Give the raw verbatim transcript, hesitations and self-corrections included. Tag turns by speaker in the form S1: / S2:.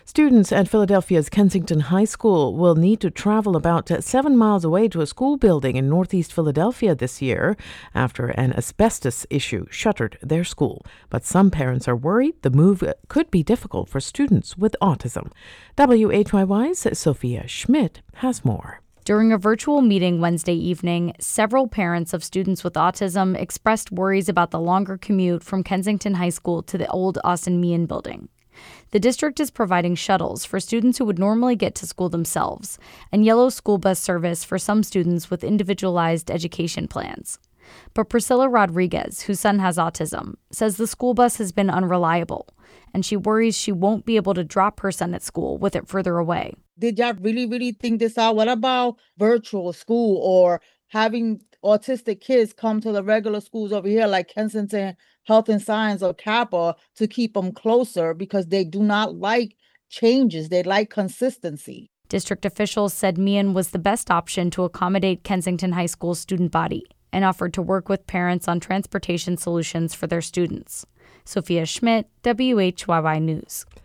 S1: Students at Philadelphia's Kensington High School will need to travel about seven miles away to a school building in northeast Philadelphia this year after an asbestos issue shuttered their school. But some parents are worried the move could be difficult for students with autism. W H Y Y's Sophia Schmidt has more.
S2: During a virtual meeting Wednesday evening, several parents of students with autism expressed worries about the longer commute from Kensington High School to the old Austin Meehan building. The district is providing shuttles for students who would normally get to school themselves, and yellow school bus service for some students with individualized education plans. But Priscilla Rodriguez, whose son has autism, says the school bus has been unreliable, and she worries she won't be able to drop her son at school with it further away.
S3: Did y'all really, really think this out? What about virtual school or having autistic kids come to the regular schools over here like Kensington Health and Science or Kappa to keep them closer because they do not like changes. They like consistency.
S2: District officials said Meehan was the best option to accommodate Kensington High School's student body and offered to work with parents on transportation solutions for their students. Sophia Schmidt, W H Y Y News.